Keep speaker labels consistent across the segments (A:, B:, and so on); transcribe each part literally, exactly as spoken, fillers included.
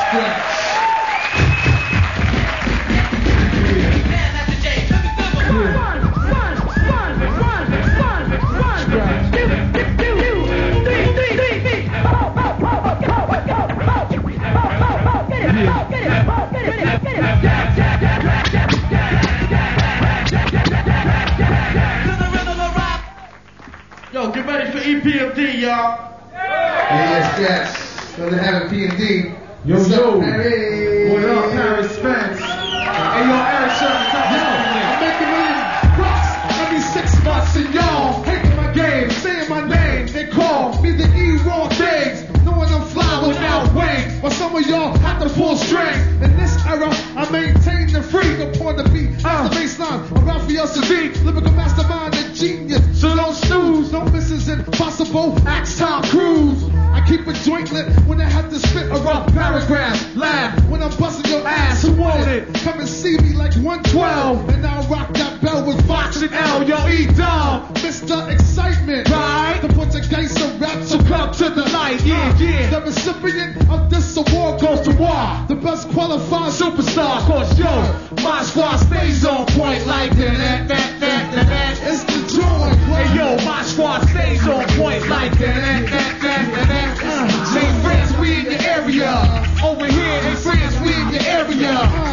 A: Yo, get ready for E P M D, y'all.
B: Yes, yes. So they have a P M D.
A: Yo,
B: What's
A: yo.
B: up, Paris?
A: What up, Paris Spence? Hey, yo, Eric Sherman, top
B: Yo, I'm making million bucks every six months, and y'all hating my game, saying my name. They call me the E-Raw Days, knowing I'm fly without wings. While some of y'all have to pull strings. In this era, I maintain the freedom upon the beat. Uh, the baseline, I'm Raphael Sadiq, lyrical mastermind and genius. So don't snooze, no misses impossible. Axe Tom Cruise. I keep a joint lit when I have to spit a rough paragraph. Laugh when I'm busting your ass. Who want it? Come and see me like one twelve. And I'll rock that bell with Fox and L. Yo, E-Dom, Mister Excitement. Right? The Portuguese of rap, so come to the light. Yeah, yeah. The recipient of this award goes to war. The best qualified superstar. Cause yo, my squad stays on point like that, that, that, that, that. It's the joy. Hey yo, my squad stays on point like that, that, that, that, that. Uh, hey friends, we in your area. Over here, hey friends, we in your area.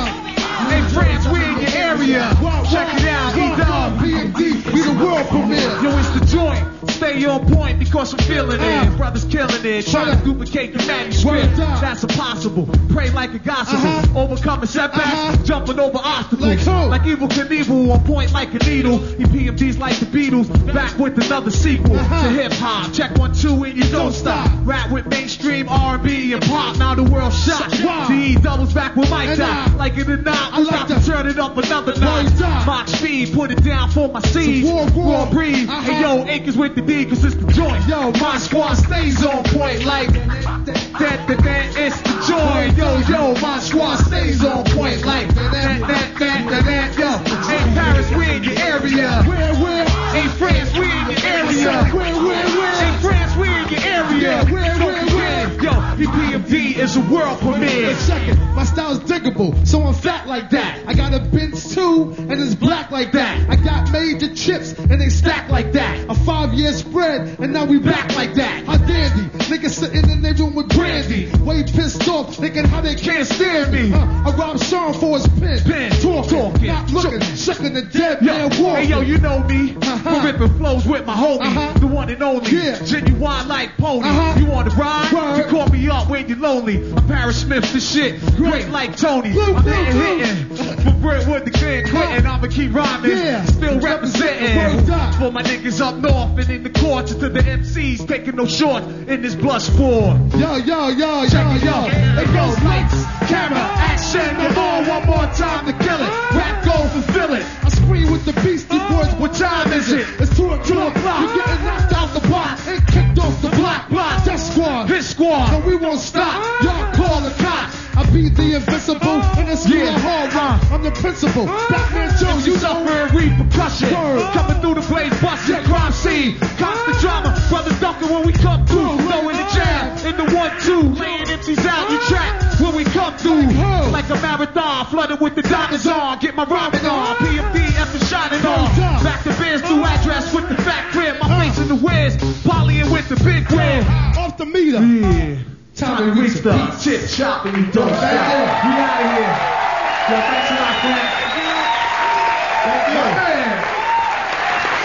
B: Hey friends, we in your area. Check it out, E-Dom, P M D, we the world premiere. Yo, it's the joint. Stay on point because I'm feeling it. Brothers killing it, trying to duplicate the manuscript. That's impossible. Pray like a gospel, uh-huh. Overcoming setbacks, uh-huh. Jumping over obstacles. Like, like Evil Knievel, on point like a needle. E P M Ds like the Beatles, back with another sequel uh-huh. to hip hop. Check one, two, and you don't stop. Rap with mainstream R and B and pop. Now the world's shocked. Wow. The E doubles back with Mike Dot. Like it or not, I like to turn it up another notch. Mach speed, put it down for my seeds. Raw breathe. Uh-huh. Hey yo, acres with the D, cause it's the joint. Yo, my squad stays on point like that, that, that, that, it's the joint. Yo, yo, my squad stays on point like that, that, that, that, that, yo. Hey Paris, we in your area. Where, where? Hey France, we in your area. Where, where, where? Hey France, we in your area. Where, where, where? Yo, E P M D is a world premiere. A second, my style's diggable, so I'm fat like that. I got a Benz too, and it's black like that. I got major chips, and they stack like that. A five-year spread, and now we back like that. How dandy, niggas sitting in their room with brandy. Way pissed off, thinking how they can't stand me. Uh, I robbed Sean for his pen. Pen, talk, talking, not looking, shucking the dead yo, man walking. Hey yo, you know me, uh-huh. For ripping flows with my homie, uh-huh. The one and only, yeah. Genuine like pony. Uh-huh. You want to ride? Word. You call me up when you're lonely. I'm Paris Smith, the shit, great like Tony. Blue, I'm blue, hitting, blue. hitting. For Brentwood, the Glen Clinton, I'ma keep rhyming, yeah. Still representing. For my niggas up north and in the courts, to the M Cs taking no shorts in this blood sport. Yo, yo, yo, yo, yo. It goes lights, camera, action. Come on, one more time to kill it. Rap goes fulfill it. I scream with the Beastie Boys. What time is it? It's two o'clock. You're getting knocked out the box and kicked off the block. Block. Death squad, hit squad. So we won't stop. Y'all call the cops. I be the invisible in the school of horror. I'm the principal. Batman Jones, you suffer repercussion. Coming through the blaze, busting crime scene. Constant drama, brothers ducking when we come through. Low in the jam, in the one two, laying empties out. You trap when we come through. Like a marathon, flooded with the diamonds on. Get my rhyming on. P M D after shining on. Back to Benz, new address with the fat crib. My face in the whiz, polying with the big crib. Off the meter. Yeah. Time to reach the chip shop and you don't stop. We out of here. Yo, thanks a lot for